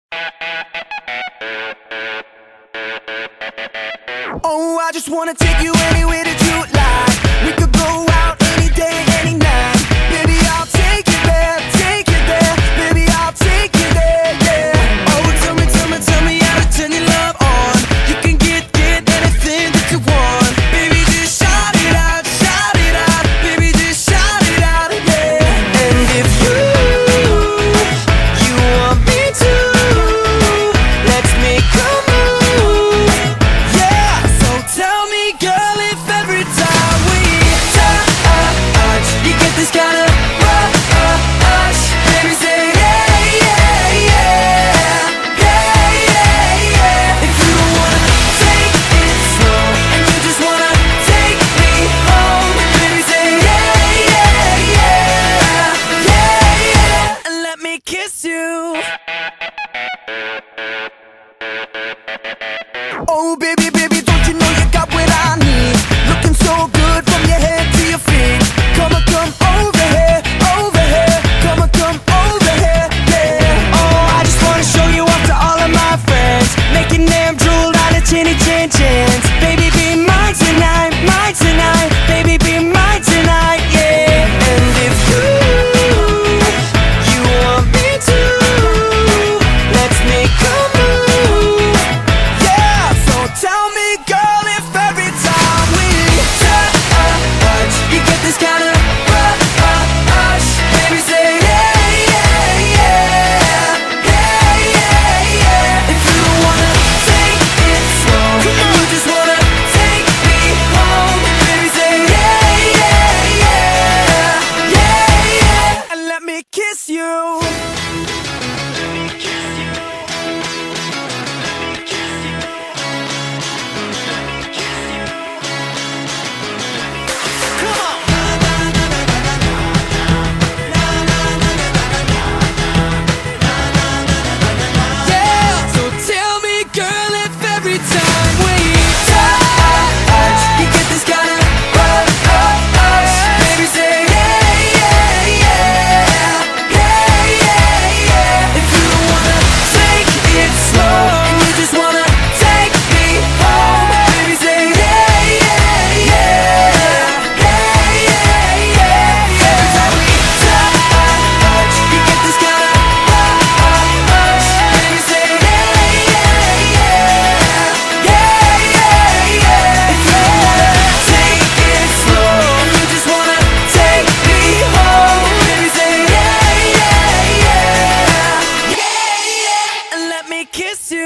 Oh, I just wanna take you anywhere that you like. We could go out any day, any night. Baby, I'll take you there, take you there. Baby, I'll take you there, yeah. Oh, tell me how to turn your love on. You can get anything that you want. Baby, just shout it out, shout it out. Baby, just shout it out, yeah. And if you want me to, let's make a move, yeah. So tell me, girl, if every time we touch, you get this kind of rush. Baby, say yeah, yeah, yeah, yeah, yeah, yeah. If you don't wanna take it slow and you just wanna take me home, baby, say yeah, yeah, yeah, yeah, yeah. And let me kiss you. Oh, baby, baby, don't you know you got what I need? Looking so good from your head to your feet. Come on, come over here, over here. Come on, come over here, yeah. Oh, I just wanna show you off to all of my friends, making them drool out of chinny chin chins. Baby, be mine tonight, mine tonight. Baby, be mine tonight, yeah. And if you want me to, let's make a move, yeah. So tell me, girl, if every time we touch, you get this kind of rush. Baby, say yeah, yeah, yeah, yeah, yeah, yeah. If you don't wanna take it slow and you just wanna take me home, baby, say yeah, yeah, yeah, yeah, yeah. And let me kiss you. Yeah, so tell me, girl, if every time we touch, you get this kind of rush. Baby, say yeah, yeah, yeah, yeah, yeah, yeah. If you don't wanna take it slow and you just wanna take me home, baby, say yeah, yeah, yeah, yeah, yeah, yeah. Every time we touch, you get this kind of rush. Baby, say yeah, yeah, yeah, yeah, yeah. If you wanna take it slow and you just wanna take me home, baby, say yeah, yeah, yeah, yeah, yeah. And let me kiss you.